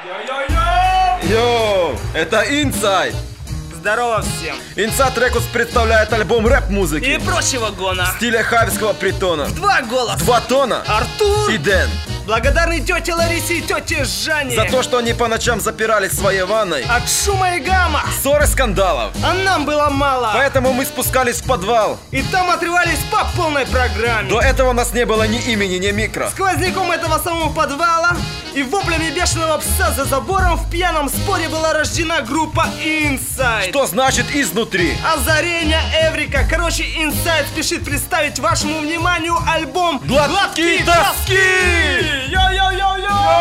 Йоу, это Inside. Здорово всем. Inside Records представляет альбом рэп-музыки И прочего гона. в стиле Хаевского притона. Два голоса. Два тона. Артур И Дэн. Благодарны тете Ларисе и тете Жанне За то, что они по ночам запирались в своей ванной. от шума и гамма. Ссоры, скандалов. А нам было мало. Поэтому мы спускались в подвал. И там отрывались по полной программе. До этого у нас не было ни имени, ни микро. Сквозняком этого самого подвала и воплями бешеного пса за забором в пьяном споре была рождена группа Inside. Что значит изнутри? Озарение Эврика. Короче, Inside спешит представить вашему вниманию альбом Гладкие тоски! Йо-йо-йо-йо!